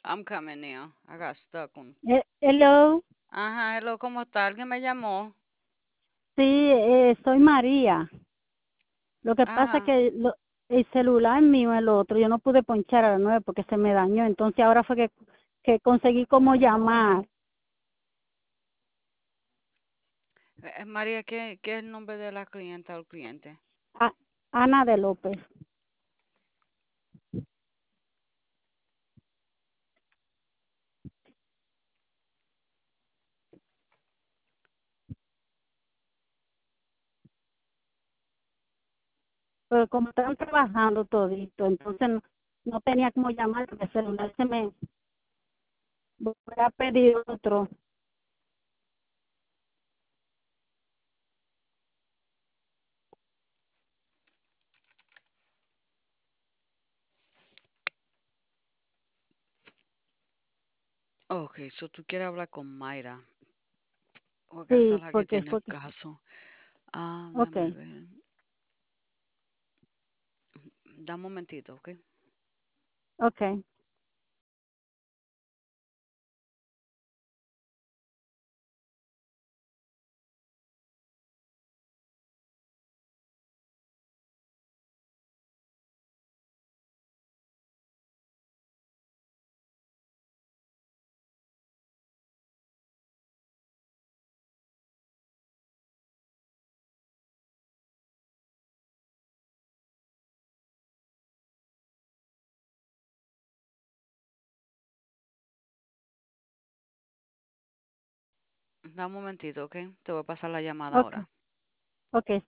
I'm coming now. I got stuck on. Hello, Ajá, hello, ¿cómo está? ¿Alguien me llamó? sí, soy María. Lo que pasa es Ajá. que el celular mío, el otro, yo no pude ponchar a las 9 porque se me dañó. Entonces ahora fue que conseguí cómo llamar María, ¿qué es el nombre de la clienta o el cliente? a Ana de López. Pero como estaban trabajando todito, entonces no tenía cómo llamar porque el celular se me... Voy a pedir otro. Ok, so tú quieres hablar con Mayra, porque esa es Sí, la que porque tiene fue el que... caso. Ah, Ok, déjame ver. Da un momentito, ¿ok? ok. Da un momentito, ¿ok? Te voy a pasar la llamada Ok, ahora. ok.